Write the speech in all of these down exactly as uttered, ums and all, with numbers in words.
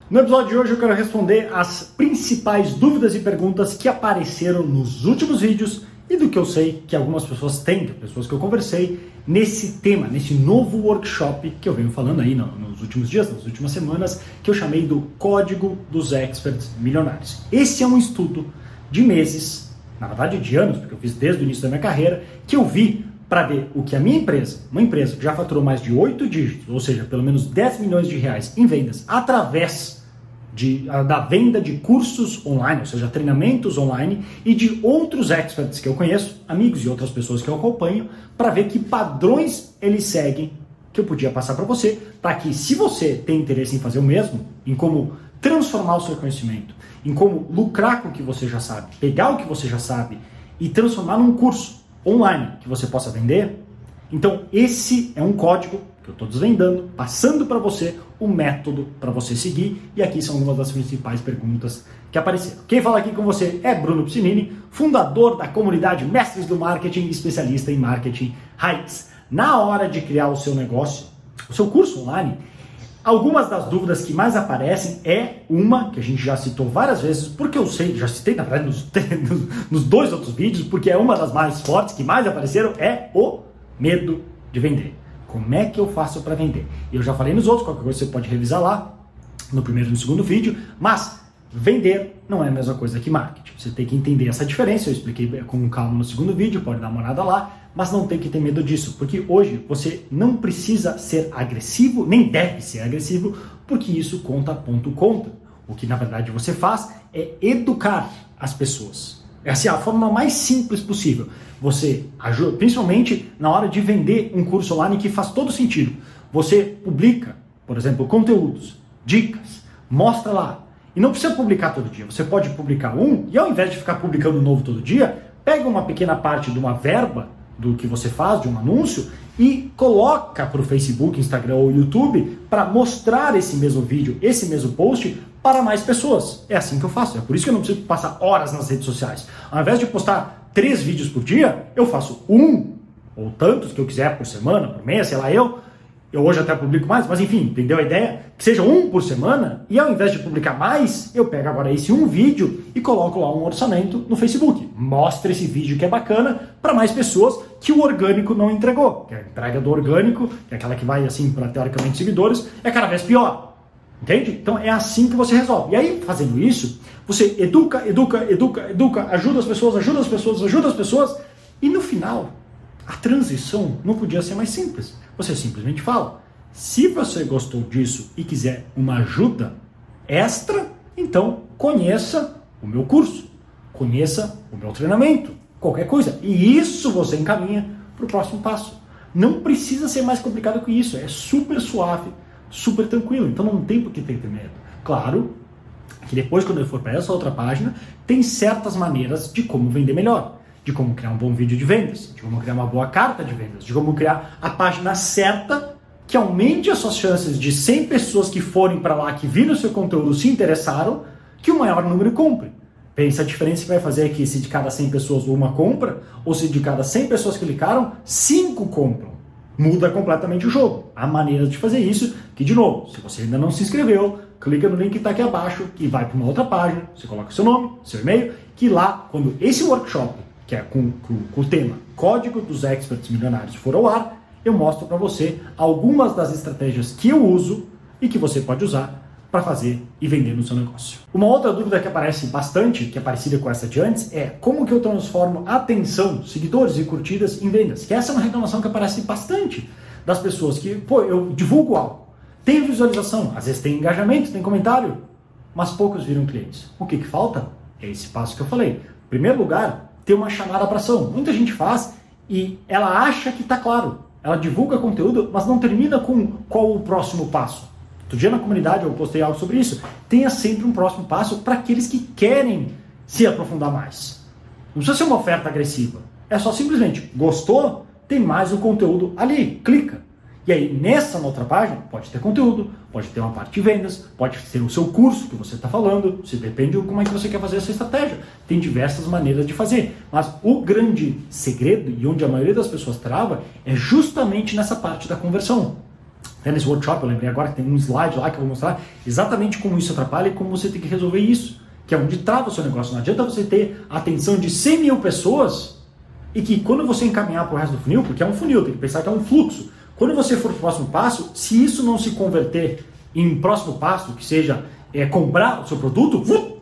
No episódio de hoje eu quero responder as principais dúvidas e perguntas que apareceram nos últimos vídeos e do que eu sei que algumas pessoas têm, pessoas que eu conversei, nesse tema, nesse novo workshop que eu venho falando aí nos últimos dias, nas últimas semanas, que eu chamei do Código dos Experts Milionários. Esse é um estudo de meses, na verdade de anos, porque eu fiz desde o início da minha carreira, que eu vi para ver o que a minha empresa, uma empresa que já faturou mais de oito dígitos, ou seja, pelo menos dez milhões de reais em vendas, através de, da venda de cursos online, ou seja, treinamentos online, e de outros experts que eu conheço, amigos e outras pessoas que eu acompanho, para ver que padrões eles seguem, que eu podia passar para você, para que, se você tem interesse em fazer o mesmo, em como transformar o seu conhecimento, em como lucrar com o que você já sabe, pegar o que você já sabe e transformar num curso online que você possa vender, então esse é um código que eu estou desvendando, passando para você o método para você seguir, e aqui são algumas das principais perguntas que apareceram. Quem fala aqui com você é Bruno Piscinini, fundador da comunidade Mestres do Marketing, especialista em marketing raiz. Na hora de criar o seu negócio, o seu curso online, algumas das dúvidas que mais aparecem é uma que a gente já citou várias vezes, porque eu sei, já citei na verdade nos, nos dois outros vídeos, porque é uma das mais fortes que mais apareceram, é o medo de vender. Como é que eu faço para vender? Eu já falei nos outros, qualquer coisa você pode revisar lá, no primeiro e no segundo vídeo, mas vender não é a mesma coisa que marketing. Você tem que entender essa diferença, eu expliquei com calma no segundo vídeo, pode dar uma olhada lá, mas não tem que ter medo disso, porque hoje você não precisa ser agressivo, nem deve ser agressivo, porque isso conta ponto conta. O que na verdade você faz é educar as pessoas. Essa é a forma mais simples possível. Você ajuda, principalmente na hora de vender um curso online que faz todo sentido. Você publica, por exemplo, conteúdos, dicas, mostra lá. E não precisa publicar todo dia. Você pode publicar um e ao invés de ficar publicando um novo todo dia, pega uma pequena parte de uma verba do que você faz, de um anúncio, e coloca para o Facebook, Instagram ou YouTube para mostrar esse mesmo vídeo, esse mesmo post para mais pessoas. É assim que eu faço. É por isso que eu não preciso passar horas nas redes sociais. Ao invés de postar três vídeos por dia, eu faço um ou tantos que eu quiser por semana, por mês, sei lá eu. Eu hoje até publico mais, mas enfim, entendeu a ideia? Que seja um por semana, e ao invés de publicar mais, eu pego agora esse um vídeo e coloco lá um orçamento no Facebook. Mostra esse vídeo que é bacana para mais pessoas que o orgânico não entregou. Que a entrega do orgânico, que é aquela que vai assim para teoricamente seguidores, é cada vez pior. Entende? Então é assim que você resolve. E aí, fazendo isso, você educa, educa, educa, educa, ajuda as pessoas, ajuda as pessoas, ajuda as pessoas, e no final, a transição não podia ser mais simples. Você simplesmente fala, se você gostou disso e quiser uma ajuda extra, então conheça o meu curso, conheça o meu treinamento, qualquer coisa. E isso você encaminha para o próximo passo. Não precisa ser mais complicado que isso, é super suave, super tranquilo, então não tem por que ter medo. Claro que depois, quando eu for para essa outra página, tem certas maneiras de como vender melhor, de como criar um bom vídeo de vendas, de como criar uma boa carta de vendas, de como criar a página certa que aumente as suas chances de cem pessoas que forem para lá, que viram o seu conteúdo, se interessaram, que o maior número compre. Pensa a diferença que vai fazer aqui se de cada cem pessoas uma compra, ou se de cada cem pessoas que clicaram, cinco compram. Muda completamente o jogo. Há maneiras de fazer isso, que de novo, se você ainda não se inscreveu, clica no link que está aqui abaixo e vai para uma outra página, você coloca seu nome, seu e-mail, que lá, quando esse workshop, que é com, com, com o tema Código dos Experts Milionários for ao ar, eu mostro para você algumas das estratégias que eu uso e que você pode usar para fazer e vender no seu negócio. Uma outra dúvida que aparece bastante, que é parecida com essa de antes, é como que eu transformo atenção, seguidores e curtidas em vendas? Que essa é uma reclamação que aparece bastante das pessoas que, pô, eu divulgo algo, tem visualização, às vezes tem engajamento, tem comentário, mas poucos viram clientes. O que que falta? É esse passo que eu falei. Em primeiro lugar, ter uma chamada para ação. Muita gente faz e ela acha que está claro. Ela divulga conteúdo, mas não termina com qual o próximo passo. Outro dia na comunidade eu postei algo sobre isso. Tenha sempre um próximo passo para aqueles que querem se aprofundar mais. Não precisa ser uma oferta agressiva. É só simplesmente, gostou? Tem mais um conteúdo ali, clica. E aí, nessa outra página, pode ter conteúdo, pode ter uma parte de vendas, pode ser o seu curso que você está falando, se depende de como é que você quer fazer essa estratégia. Tem diversas maneiras de fazer. Mas o grande segredo, e onde a maioria das pessoas trava, é justamente nessa parte da conversão. Até nesse workshop, eu lembrei agora que tem um slide lá que eu vou mostrar exatamente como isso atrapalha e como você tem que resolver isso, que é onde trava o seu negócio. Não adianta você ter a atenção de cem mil pessoas e que quando você encaminhar para o resto do funil, porque é um funil, tem que pensar que é um fluxo, quando você for para o próximo passo, se isso não se converter em próximo passo, que seja é, comprar o seu produto,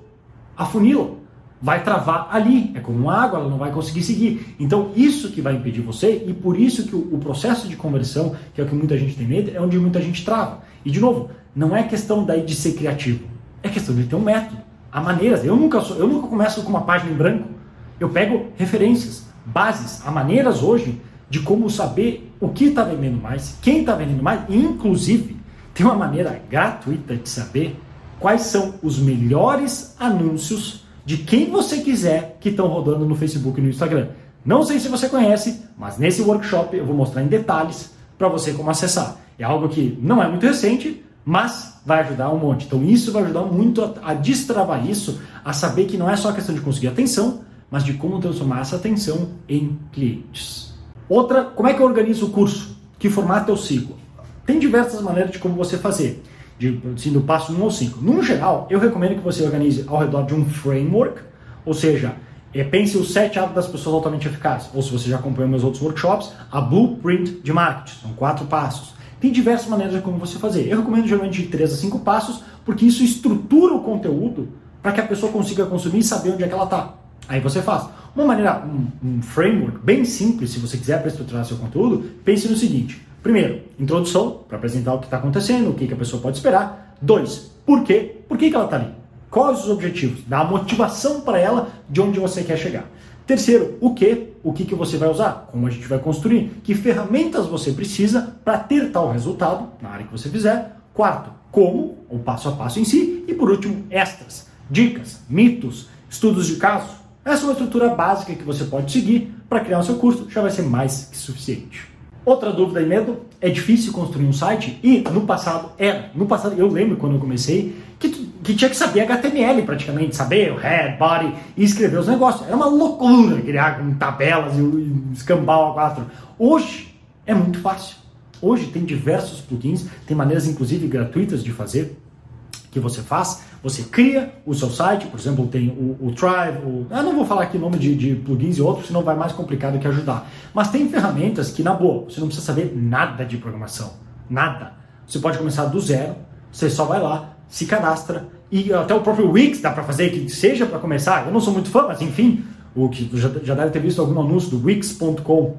afunila, vai travar ali, é como uma água, ela não vai conseguir seguir. Então isso que vai impedir você, e por isso que o, o processo de conversão, que é o que muita gente tem medo, é onde muita gente trava. E de novo, não é questão daí de ser criativo, é questão de ter um método, há maneiras. Eu nunca, sou, eu nunca começo com uma página em branco, eu pego referências, bases, há maneiras hoje de como saber o que está vendendo mais, quem está vendendo mais, e inclusive tem uma maneira gratuita de saber quais são os melhores anúncios de quem você quiser que estão rodando no Facebook e no Instagram. Não sei se você conhece, mas nesse workshop eu vou mostrar em detalhes para você como acessar. É algo que não é muito recente, mas vai ajudar um monte. Então isso vai ajudar muito a, a destravar isso, a saber que não é só questão de conseguir atenção, mas de como transformar essa atenção em clientes. Outra, como é que eu organizo o curso? Que formato eu sigo? Tem diversas maneiras de como você fazer, de, assim, do passo um ou cinco. No geral, eu recomendo que você organize ao redor de um framework, ou seja, é, pense os sete hábitos das pessoas altamente eficazes, ou se você já acompanhou meus outros workshops, a blueprint de marketing, são quatro passos. Tem diversas maneiras de como você fazer. Eu recomendo geralmente de três a cinco passos, porque isso estrutura o conteúdo para que a pessoa consiga consumir e saber onde é que ela está. Aí você faz. Uma maneira, um, um framework bem simples, se você quiser para estruturar seu conteúdo, pense no seguinte. Primeiro, introdução, para apresentar o que está acontecendo, o que, que a pessoa pode esperar. Dois, por quê? Por que, que ela está ali? Quais os objetivos? Dá a motivação para ela de onde você quer chegar. Terceiro, o que? O que, que você vai usar? Como a gente vai construir? Que ferramentas você precisa para ter tal resultado na área que você fizer? Quarto, como? O passo a passo em si. E por último, extras, dicas, mitos, estudos de caso. Essa é uma estrutura básica que você pode seguir para criar o seu curso, já vai ser mais que suficiente. Outra dúvida e medo, é difícil construir um site? E no passado era. No passado, eu lembro quando eu comecei, que, que tinha que saber H T M L praticamente, saber o head, body e escrever os negócios. Era uma loucura criar com tabelas e, e escambau A quatro. Hoje é muito fácil. Hoje tem diversos plugins, tem maneiras inclusive gratuitas de fazer, que você faz, você cria o seu site, por exemplo, tem o, o Thrive, o, eu não vou falar aqui o nome de, de plugins e outros, senão vai mais complicado que ajudar. Mas tem ferramentas que, na boa, você não precisa saber nada de programação, nada. Você pode começar do zero, você só vai lá, se cadastra, e até o próprio Wix dá para fazer, que seja para começar, eu não sou muito fã, mas enfim, o que já, já deve ter visto algum anúncio do Wix ponto com.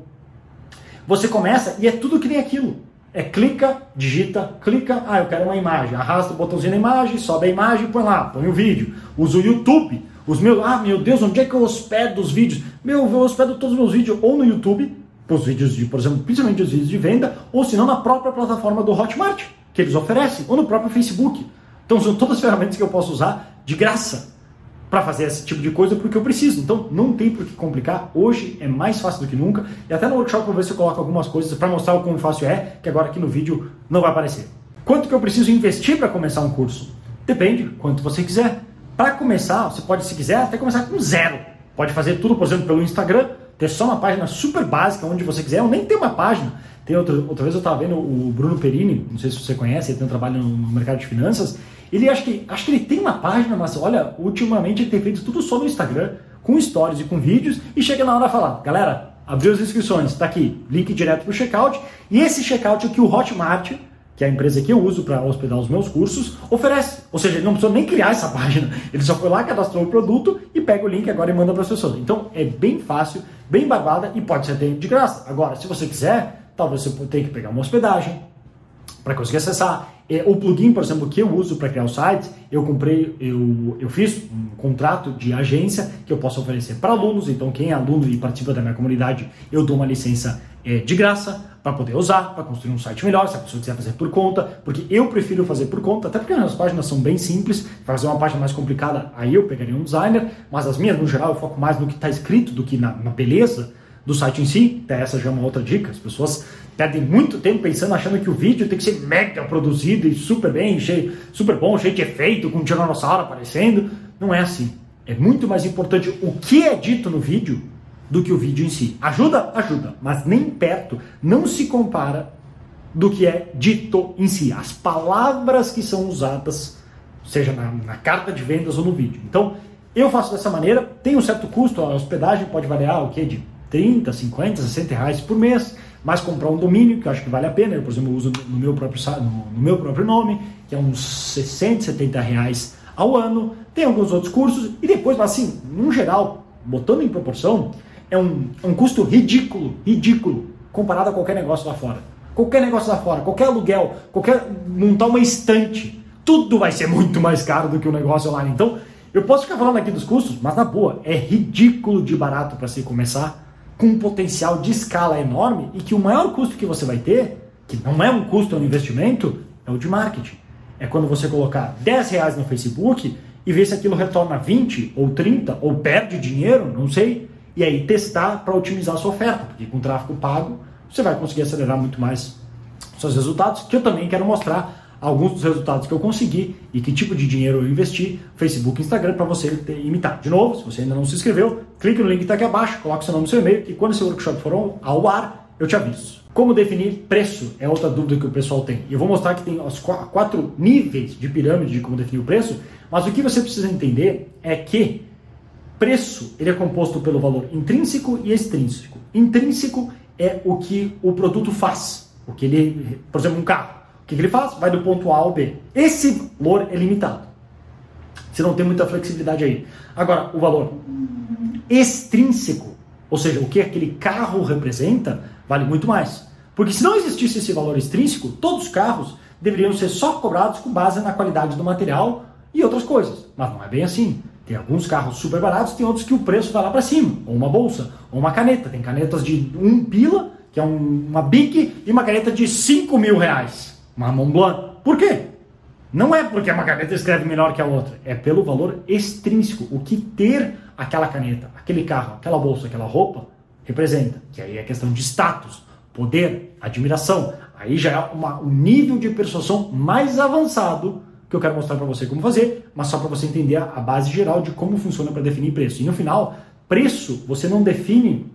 Você começa e é tudo que nem aquilo. É clica, digita, clica, ah, eu quero uma imagem, arrasta o botãozinho na imagem, sobe a imagem, põe lá, põe o vídeo. Usa o YouTube, os meus, ah, meu Deus, onde é que eu hospedo os vídeos? Meu, eu hospedo todos os meus vídeos ou no YouTube, os vídeos de, por exemplo, principalmente os vídeos de venda, ou se não na própria plataforma do Hotmart, que eles oferecem, ou no próprio Facebook. Então são todas as ferramentas que eu posso usar de graça para fazer esse tipo de coisa porque eu preciso. Então não tem por que complicar. Hoje é mais fácil do que nunca. E até no workshop eu vou ver se eu coloco algumas coisas para mostrar o quão fácil é, que agora aqui no vídeo não vai aparecer. Quanto que eu preciso investir para começar um curso? Depende, quanto você quiser. Para começar, você pode, se quiser, até começar com zero. Pode fazer tudo, por exemplo, pelo Instagram, ter só uma página super básica, onde você quiser, ou nem ter uma página. Tem outra, outra vez eu estava vendo o Bruno Perini, não sei se você conhece, ele tem um trabalho no mercado de finanças. Ele acho que, acho que ele tem uma página, mas olha, ultimamente ele tem feito tudo só no Instagram, com stories e com vídeos, e chega na hora de falar, galera, abriu as inscrições, está aqui, link direto para o checkout, e esse checkout é o que o Hotmart, que é a empresa que eu uso para hospedar os meus cursos, oferece. Ou seja, ele não precisou nem criar essa página, ele só foi lá, cadastrou o produto e pega o link agora e manda para as pessoas. Então é bem fácil, bem barbada e pode ser de graça. Agora, se você quiser, talvez você tenha que pegar uma hospedagem para conseguir acessar. É, o plugin, por exemplo, que eu uso para criar o site, eu comprei, eu, eu fiz um contrato de agência que eu posso oferecer para alunos, então quem é aluno e participa da minha comunidade, eu dou uma licença é, de graça para poder usar, para construir um site melhor, se a pessoa quiser fazer por conta, porque eu prefiro fazer por conta, até porque as páginas são bem simples, fazer uma página mais complicada, aí eu pegaria um designer, mas as minhas, no geral, eu foco mais no que está escrito do que na, na beleza do site em si. Até essa já é uma outra dica, as pessoas perdem muito tempo pensando, achando que o vídeo tem que ser mega produzido e super bem, cheio, super bom, cheio de efeito, com um tiranossauro aparecendo. Não é assim. É muito mais importante o que é dito no vídeo do que o vídeo em si. Ajuda? Ajuda, mas nem perto. Não se compara do que é dito em si, as palavras que são usadas, seja na, na carta de vendas ou no vídeo. Então, eu faço dessa maneira, tem um certo custo, a hospedagem pode variar o quê? De trinta, cinquenta, sessenta reais por mês, mas comprar um domínio, que eu acho que vale a pena, eu, por exemplo, uso no meu próprio, no, no meu próprio nome, que é uns sessenta, setenta reais ao ano, tem alguns outros cursos, e depois, assim, no geral, botando em proporção, é um, é um custo ridículo, ridículo, comparado a qualquer negócio lá fora. Qualquer negócio lá fora, qualquer aluguel, qualquer montar uma estante, tudo vai ser muito mais caro do que o negócio online. Então, eu posso ficar falando aqui dos custos, mas na boa, é ridículo de barato para se começar, com um potencial de escala enorme, e que o maior custo que você vai ter, que não é um custo, é um investimento, é o de marketing. É quando você colocar dez reais no Facebook e ver se aquilo retorna vinte ou trinta, ou perde dinheiro, não sei, e aí testar para otimizar a sua oferta, porque com tráfego pago você vai conseguir acelerar muito mais seus resultados, que eu também quero mostrar alguns dos resultados que eu consegui e que tipo de dinheiro eu investi, Facebook e Instagram, para você ter, imitar. De novo, se você ainda não se inscreveu, clique no link que está aqui abaixo, coloque seu nome no seu e-mail, e quando esse workshop for ao ar, eu te aviso. Como definir preço é outra dúvida que o pessoal tem. E eu vou mostrar que tem os quatro níveis de pirâmide de como definir o preço, mas o que você precisa entender é que preço ele é composto pelo valor intrínseco e extrínseco. Intrínseco é o que o produto faz. O que ele, por exemplo, um carro. O que ele faz? Vai do ponto A ao B. Esse valor é limitado. Você não tem muita flexibilidade aí. Agora, o valor extrínseco, ou seja, o que aquele carro representa, vale muito mais. Porque se não existisse esse valor extrínseco, todos os carros deveriam ser só cobrados com base na qualidade do material e outras coisas. Mas não é bem assim. Tem alguns carros super baratos, tem outros que o preço vai lá para cima. Ou uma bolsa, ou uma caneta. Tem canetas de um pila, que é um, uma Bic, e uma caneta de cinco mil reais. Uma Montblanc. Por quê? Não é porque uma caneta escreve melhor que a outra. É pelo valor extrínseco. O que ter aquela caneta, aquele carro, aquela bolsa, aquela roupa representa. Que aí é questão de status, poder, admiração. Aí já é uma, um nível de persuasão mais avançado que eu quero mostrar para você como fazer, mas só para você entender a base geral de como funciona para definir preço. E no final, preço você não define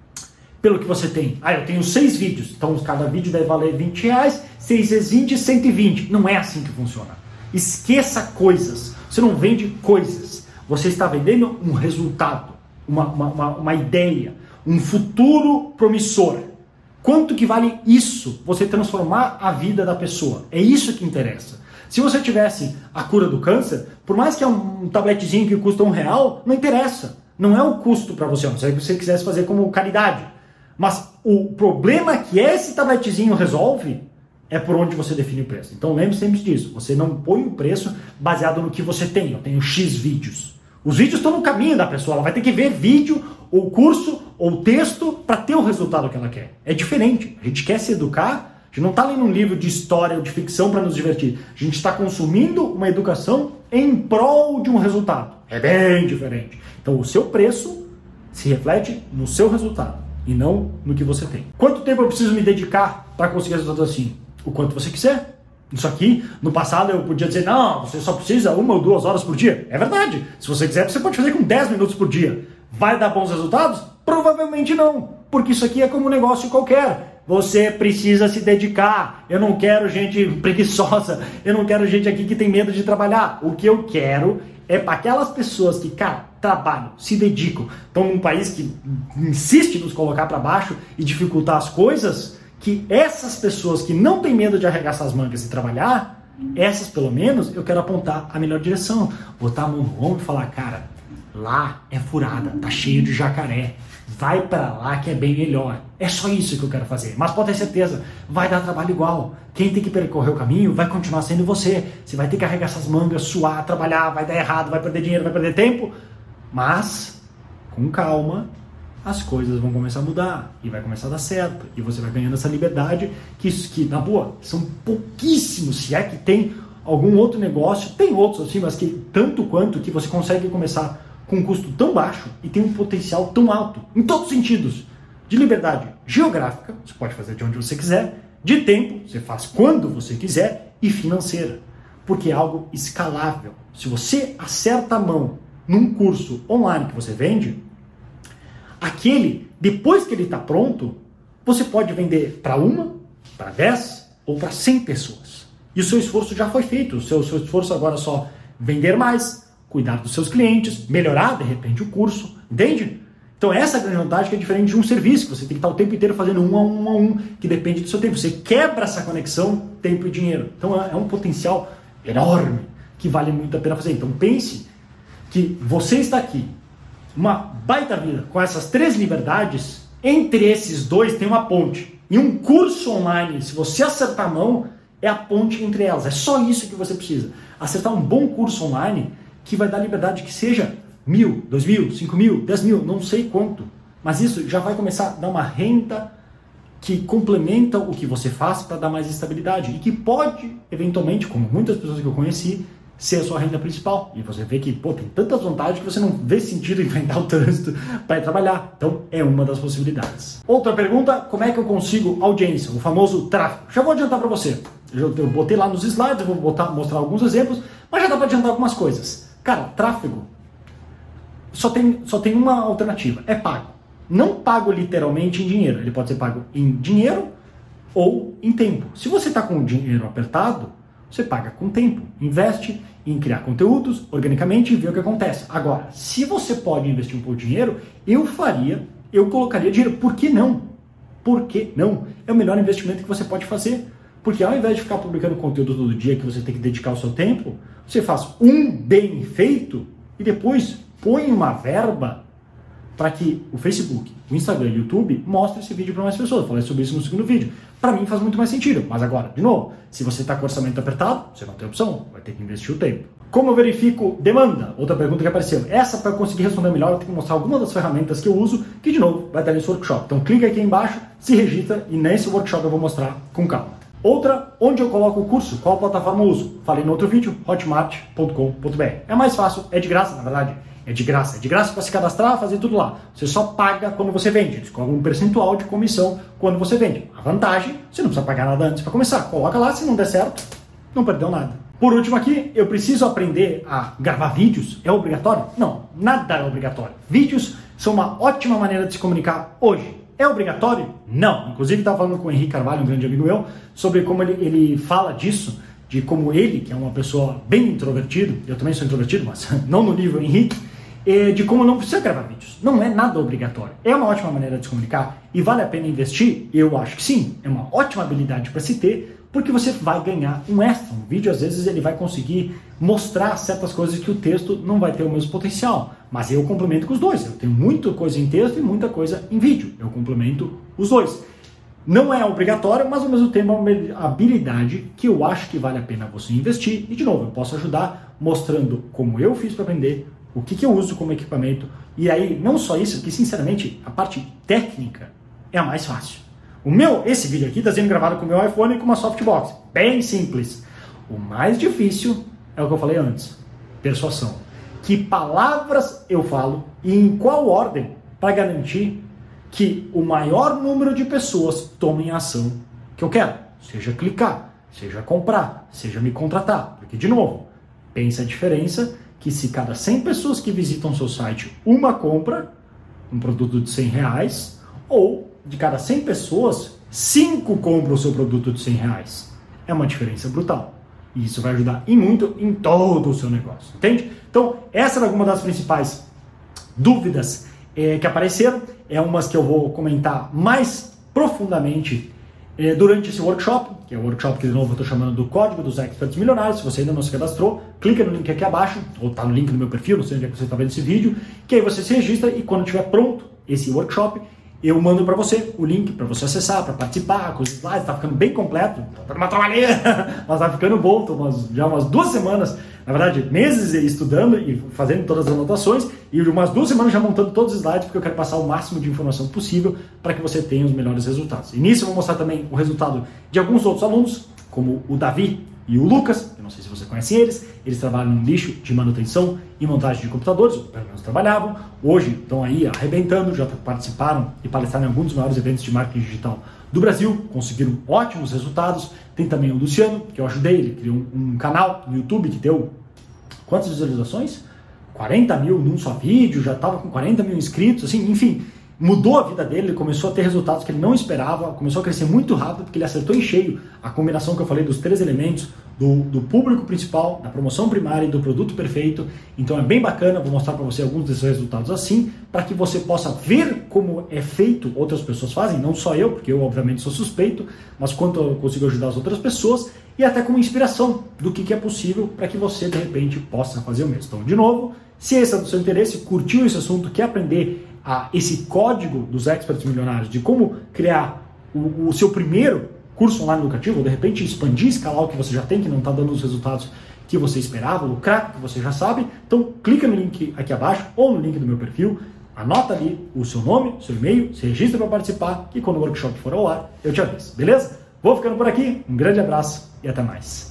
pelo que você tem. Ah, eu tenho seis vídeos, então cada vídeo deve valer vinte reais, seis vezes vinte, cento e vinte. Não é assim que funciona. Esqueça coisas. Você não vende coisas. Você está vendendo um resultado, uma, uma, uma, uma ideia, um futuro promissor. Quanto que vale isso? Você transformar a vida da pessoa. É isso que interessa. Se você tivesse a cura do câncer, por mais que é um tabletezinho que custa um real, não interessa. Não é o custo para você, a não ser que você quisesse fazer como caridade. Mas o problema que esse tabletezinho resolve é por onde você define o preço. Então lembre sempre disso. Você não põe o preço baseado no que você tem. Eu tenho X vídeos. Os vídeos estão no caminho da pessoa. Ela vai ter que ver vídeo, ou curso, ou texto para ter o resultado que ela quer. É diferente. A gente quer se educar. A gente não está lendo um livro de história ou de ficção para nos divertir. A gente está consumindo uma educação em prol de um resultado. É bem diferente. Então o seu preço se reflete no seu resultado e não no que você tem. Quanto tempo eu preciso me dedicar para conseguir resultados assim? O quanto você quiser. Isso aqui, no passado eu podia dizer, não, você só precisa uma ou duas horas por dia. É verdade. Se você quiser, você pode fazer com dez minutos por dia. Vai dar bons resultados? Provavelmente não. Porque isso aqui é como um negócio qualquer. Você precisa se dedicar. Eu não quero gente preguiçosa. Eu não quero gente aqui que tem medo de trabalhar. O que eu quero é para aquelas pessoas que, cara, trabalham, se dedicam, estão num país que insiste em nos colocar para baixo e dificultar as coisas, que essas pessoas que não têm medo de arregaçar as mangas e trabalhar, essas pelo menos eu quero apontar a melhor direção. Botar a mão no ombro e falar, cara, lá é furada, tá cheio de jacaré. Vai para lá que é bem melhor. É só isso que eu quero fazer. Mas pode ter certeza, vai dar trabalho igual. Quem tem que percorrer o caminho vai continuar sendo você. Você vai ter que arregar essas mangas, suar, trabalhar, vai dar errado, vai perder dinheiro, vai perder tempo. Mas, com calma, as coisas vão começar a mudar. E vai começar a dar certo. E você vai ganhando essa liberdade que, que na boa, são pouquíssimos. Se é que tem algum outro negócio, tem outros assim, mas que tanto quanto que você consegue começar com um custo tão baixo e tem um potencial tão alto, em todos os sentidos, de liberdade geográfica, você pode fazer de onde você quiser, de tempo, você faz quando você quiser, e financeira, porque é algo escalável. Se você acerta a mão num curso online que você vende, aquele, depois que ele está pronto, você pode vender para uma, para dez, ou para cem pessoas. E o seu esforço já foi feito, o seu, seu esforço agora é só vender mais, cuidar dos seus clientes, melhorar de repente o curso, entende? Então essa é a grande vantagem, que é diferente de um serviço, que você tem que estar o tempo inteiro fazendo um a um a um, que depende do seu tempo. Você quebra essa conexão tempo e dinheiro. Então é um potencial enorme, que vale muito a pena fazer. Então pense que você está aqui, uma baita vida, com essas três liberdades, entre esses dois tem uma ponte. E um curso online, se você acertar a mão, é a ponte entre elas. É só isso que você precisa. Acertar um bom curso online que vai dar liberdade, que seja mil, dois mil, cinco mil, dez mil, não sei quanto. Mas isso já vai começar a dar uma renda que complementa o que você faz para dar mais estabilidade. E que pode, eventualmente, como muitas pessoas que eu conheci, ser a sua renda principal. E você vê que, pô, tem tantas vantagens que você não vê sentido em enfrentar o trânsito para ir trabalhar. Então, é uma das possibilidades. Outra pergunta, como é que eu consigo audiência? O famoso tráfego. Já vou adiantar para você. Eu, eu botei lá nos slides, eu vou botar, mostrar alguns exemplos, mas já dá para adiantar algumas coisas. Cara, tráfego só tem, só tem uma alternativa, é pago. Não pago literalmente em dinheiro, ele pode ser pago em dinheiro ou em tempo. Se você está com o dinheiro apertado, você paga com tempo, investe em criar conteúdos organicamente e ver o que acontece. Agora, se você pode investir um pouco de dinheiro, eu faria, eu colocaria dinheiro. Por que não? Por que não? É o melhor investimento que você pode fazer. Porque ao invés de ficar publicando conteúdo todo dia que você tem que dedicar o seu tempo, você faz um bem feito e depois põe uma verba para que o Facebook, o Instagram e o YouTube mostrem esse vídeo para mais pessoas. Eu falei sobre isso no segundo vídeo. Para mim faz muito mais sentido. Mas agora, de novo, se você está com orçamento apertado, você não tem opção, vai ter que investir o tempo. Como eu verifico demanda? Outra pergunta que apareceu. Essa, para eu conseguir responder melhor, eu tenho que mostrar algumas das ferramentas que eu uso, que de novo vai estar nesse workshop. Então clica aqui embaixo, se registra e nesse workshop eu vou mostrar com calma. Outra, onde eu coloco o curso, qual plataforma eu uso? Falei no outro vídeo, hotmart ponto com ponto b r. É mais fácil, é de graça, na verdade. É de graça, é de graça para se cadastrar, fazer tudo lá. Você só paga quando você vende. Eles cobram um percentual de comissão quando você vende. A vantagem, você não precisa pagar nada antes para começar. Coloca lá, se não der certo, não perdeu nada. Por último aqui, eu preciso aprender a gravar vídeos? É obrigatório? Não, nada é obrigatório. Vídeos são uma ótima maneira de se comunicar hoje. É obrigatório? Não. Inclusive, estava falando com o Henrique Carvalho, um grande amigo meu, sobre como ele, ele fala disso, de como ele, que é uma pessoa bem introvertido, eu também sou introvertido, mas não no nível Henrique, de como não precisa gravar vídeos. Não é nada obrigatório. É uma ótima maneira de se comunicar e vale a pena investir? Eu acho que sim. É uma ótima habilidade para se ter, porque você vai ganhar um extra. Um vídeo, às vezes, ele vai conseguir mostrar certas coisas que o texto não vai ter o mesmo potencial. Mas eu complemento com os dois. Eu tenho muita coisa em texto e muita coisa em vídeo. Eu complemento os dois. Não é obrigatório, mas ao mesmo tempo é uma habilidade que eu acho que vale a pena você investir. E, de novo, eu posso ajudar mostrando como eu fiz para aprender, o que, que eu uso como equipamento. E aí, não só isso, que sinceramente, a parte técnica é a mais fácil. O meu, esse vídeo aqui está sendo gravado com o meu iPhone e com uma softbox. Bem simples. O mais difícil é o que eu falei antes. Persuasão. Que palavras eu falo e em qual ordem para garantir que o maior número de pessoas tomem a ação que eu quero. Seja clicar, seja comprar, seja me contratar. Porque, de novo, pensa a diferença que se cada cem pessoas que visitam seu site, uma compra um produto de cem reais, ou de cada cem pessoas, cinco compram o seu produto de cem reais. É uma diferença brutal. E isso vai ajudar e muito em todo o seu negócio. Entende? Então, essa era alguma das principais dúvidas é, que apareceram. É umas que eu vou comentar mais profundamente é, durante esse workshop, que é o workshop que de novo eu estou chamando do Código dos Experts Milionários. Se você ainda não se cadastrou, clica no link aqui abaixo, ou está no link no meu perfil, não sei onde é que você está vendo esse vídeo, que aí você se registra e quando estiver pronto esse workshop, eu mando para você o link para você acessar, para participar, com os slides, tá ficando bem completo, tá dando uma trabalheira, mas tá ficando bom, tô umas, já umas duas semanas, na verdade, meses estudando e fazendo todas as anotações, e umas duas semanas já montando todos os slides, porque eu quero passar o máximo de informação possível para que você tenha os melhores resultados. E nisso eu vou mostrar também o resultado de alguns outros alunos, como o Davi e o Lucas, eu não sei se você conhece eles, eles trabalham no nicho de manutenção e montagem de computadores, ou pelo menos trabalhavam, hoje estão aí arrebentando, já participaram e palestraram em alguns dos maiores eventos de marketing digital do Brasil, conseguiram ótimos resultados. Tem também o Luciano, que eu ajudei, ele criou um, um canal no YouTube que deu quantas visualizações? quarenta mil num só vídeo, já estava com quarenta mil inscritos, assim, enfim, mudou a vida dele, ele começou a ter resultados que ele não esperava, começou a crescer muito rápido, porque ele acertou em cheio a combinação que eu falei dos três elementos, do, do público principal, da promoção primária e do produto perfeito. Então é bem bacana, vou mostrar para você alguns desses resultados assim, para que você possa ver como é feito, outras pessoas fazem, não só eu, porque eu obviamente sou suspeito, mas quanto eu consigo ajudar as outras pessoas, e até como inspiração do que, que é possível para que você de repente possa fazer o mesmo. Então, de novo, se esse é do seu interesse, curtiu esse assunto, quer aprender a, esse código dos experts milionários, de como criar o, o seu primeiro curso online lucrativo, ou de repente expandir, escalar o que você já tem, que não está dando os resultados que você esperava, lucrar, que você já sabe, então clica no link aqui abaixo, ou no link do meu perfil, anota ali o seu nome, seu e-mail, se registra para participar, e quando o workshop for ao ar, eu te aviso, beleza? Vou ficando por aqui, um grande abraço e até mais.